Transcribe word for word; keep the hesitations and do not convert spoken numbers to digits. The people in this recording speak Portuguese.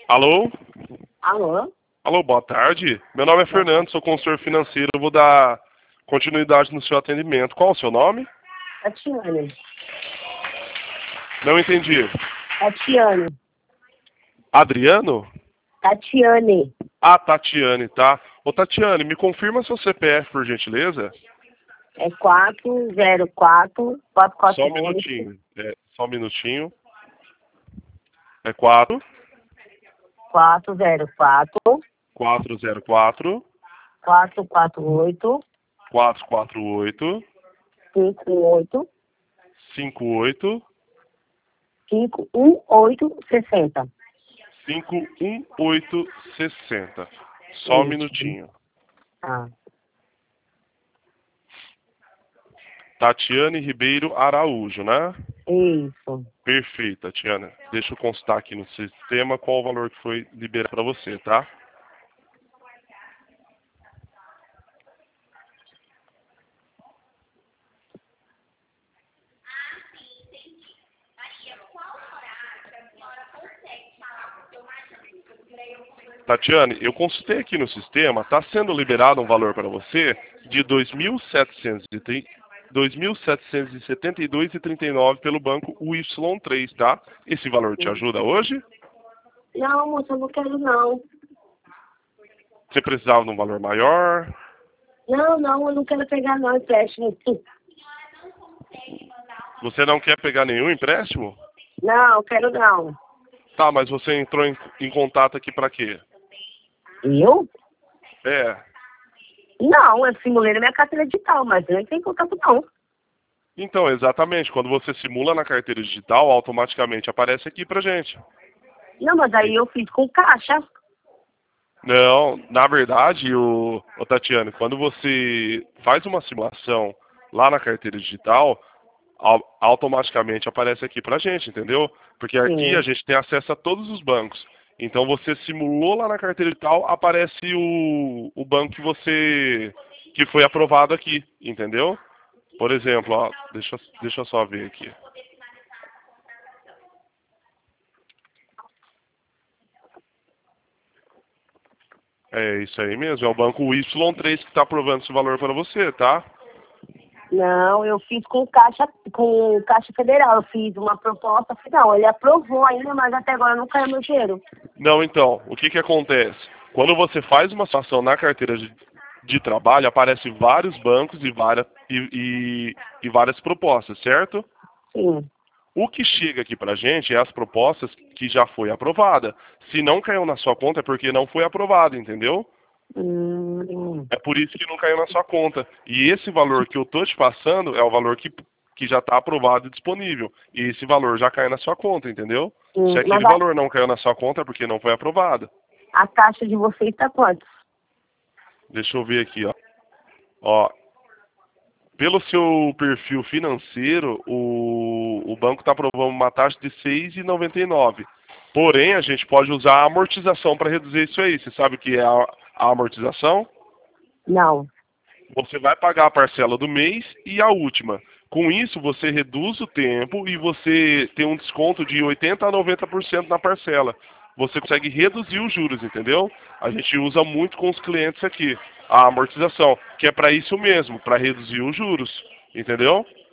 Alô? Alô? Alô, boa tarde. Meu nome é Fernando, sou consultor financeiro. Eu vou dar continuidade no seu atendimento. Qual o seu nome? Tatiane. Não entendi. Tatiane. Adriano? Tatiane. Ah, Tatiane, tá. Ô, Tatiane, me confirma seu C P F, por gentileza? É quatro zero quatro, quatro quatro Só um oito, minutinho. É, só um minutinho. É quatro quatro zero quatro, quatro zero quatro quatro quatro oito, quatro quatro oito cinco oito, cinco oito cinco um oito sessenta. cinco um oito sessenta. Só um Isso. minutinho. Ah, Tatiane Ribeiro Araújo, né? isso. Perfeito, Tatiana. Deixa eu constar aqui no sistema qual o valor que foi liberado para você, tá? Tatiane, eu consultei aqui no sistema, está sendo liberado um valor para você de dois mil setecentos e setenta e dois reais e trinta e nove pelo banco U Y três, tá? Esse valor te ajuda hoje? Não, moça, eu não quero não. Você precisava de um valor maior? Não, não, eu não quero pegar não, empréstimo. Você não quer pegar nenhum empréstimo? Não, quero não. Tá, mas você entrou em, em contato aqui para quê? Eu? É. Não, eu simulei na minha carteira digital, mas eu não tenho contato não. Então, exatamente. Quando você simula na carteira digital, automaticamente aparece aqui pra gente. Não, mas aí eu fiz com caixa. Não, na verdade, o, o Tatiane, quando você faz uma simulação lá na carteira digital, au- automaticamente aparece aqui pra gente, entendeu? Porque aqui a Sim. gente tem acesso a todos os bancos. Então você simulou lá na carteira digital, aparece o, o banco que você que foi aprovado aqui, entendeu? Por exemplo, ó, deixa, deixa eu só ver aqui. É isso aí mesmo, é o banco Y três que está aprovando esse valor para você, tá? Não, eu fiz com caixa, com caixa federal. Eu fiz uma proposta final. Ele aprovou ainda, mas até agora não caiu meu dinheiro. Não, então, o que que acontece? Quando você faz uma situação na carteira de, de trabalho, aparece vários bancos e várias, e, e, e várias propostas, certo? Sim. O que chega aqui pra gente é as propostas que já foi aprovada. Se não caiu na sua conta é porque não foi aprovada, entendeu? Hum, É por isso que não caiu na sua conta. E esse valor que eu tô te passando é o valor que, que já está aprovado e disponível. E esse valor já cai na sua conta, entendeu? Se hum, mas aquele a, valor não caiu na sua conta é porque não foi aprovado. a taxa de vocês está quanto? Deixa eu ver aqui, ó. Ó, pelo seu perfil financeiro, o, o banco está aprovando uma taxa de seis reais e noventa e nove centavos. Porém, a gente pode usar a amortização para reduzir isso aí. Você sabe o que é a, a amortização? Não. Você vai pagar a parcela do mês e a última. Com isso, você reduz o tempo e você tem um desconto de oitenta a noventa por cento na parcela. Você consegue reduzir os juros, entendeu? A gente usa muito com os clientes aqui, a amortização, que é para isso mesmo, para reduzir os juros, entendeu?